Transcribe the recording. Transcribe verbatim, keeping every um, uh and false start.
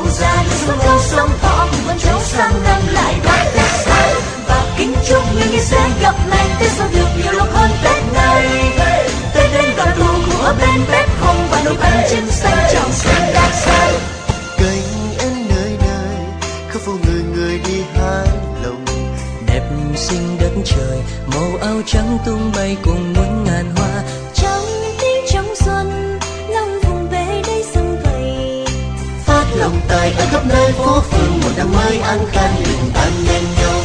màu da những giấc mơ sống thọ cùng con cháu sang năm lại đón Tết sang, và kính chúc người người sẽ gặp lại Tết sau được nhiều lúc hơn Tết này. Tết đến đoàn tụ cùng ở bên bếp không và nồi bánh chưng xanh chào xuân đã sang. Cánh én nơi nơi khắp phố người người đi hái lồng, đẹp xinh đất trời màu áo trắng tung bay cùng muôn ngàn hoa. Trong tiếng trong xuân lòng vùng về đây sum vầy, phát lòng tài ở khắp nơi phố phường một năm mới an khang bình an bên nhau.